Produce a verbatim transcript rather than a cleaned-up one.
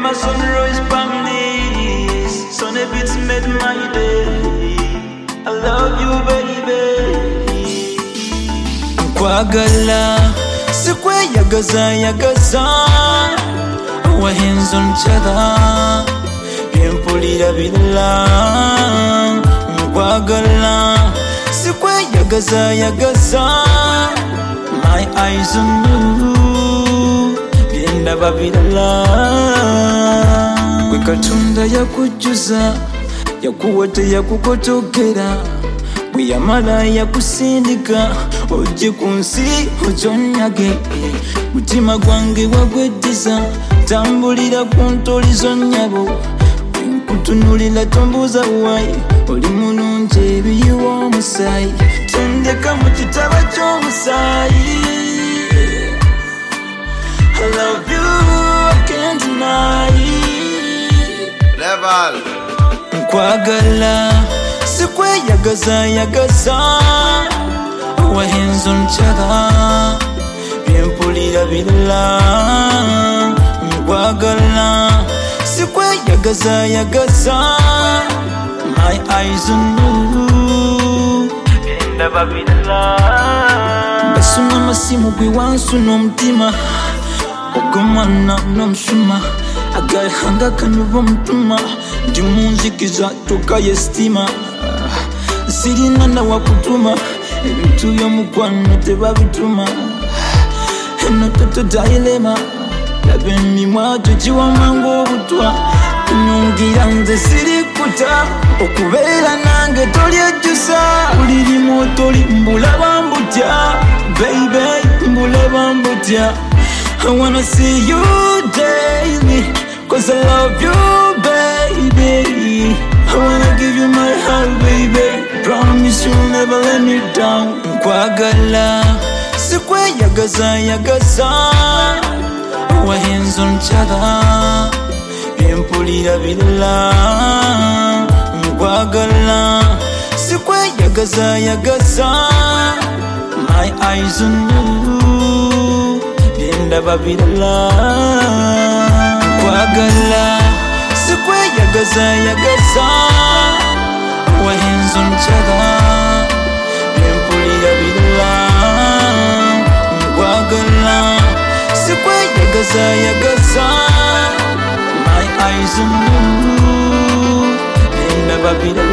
my sunrise from this. Sunny beats made my day. I love you, baby. Kwagala, sikwe yagaza yagaza. Wahenzo nchada, yempulira bila. Kwagala, sikwe yagaza yagaza. My eyes on you, yenda babila. Kwekatunda yakujuza, yakuwate yakukotokera. Bweyamala yakusindika, ojje kunsi ojonyage. Mutima gwange wagweddiza, tambulira kuntolizo nnyabo. Nkutunulira tombuuza why, oli mulungi ebiyiwa omusaayi. Tendeka mu kitaba ky'omusaayi. I love you, I can't deny. Level. Nkwagala, sikwe yagaza yagaza. Wahenzo nchada, yempulira bila. Nkwagala, sikwe yagaza yagaza. My eyes on you, yenda babila. Basuna masimu gwe wansu n'omutima, ogw'omwana n'omushuma. Agahanga kanuva mutuma, ndi munzikiza toka yestima. Sirina na wakutuma, ebintu by'omukwano tebabituma. Eno toto dilema, labe emimwa tukiwama ng'obutwa. Kunyungira nze sirikuta, okubeera nange tolyejjusa. Bulirimu otoli mbulaba mbutya, baby mbulaba mbutya. I wanna see you daily, cause I love you, baby. I wanna give you my heart, baby. Promise you'll never let me down. Nkwagala, sikwe yagaza yagaza. Wahenzo nchada, yempulira bila. Nkwagala, sikwe yagaza yagaza. My eyes on you, yenda babila. Kwagala, sikwe yagaza yagaza. Wahenzo nchada, yempulira bila. Kwagala, sikwe yagaza yagaza. My eyes on you, yenda babila.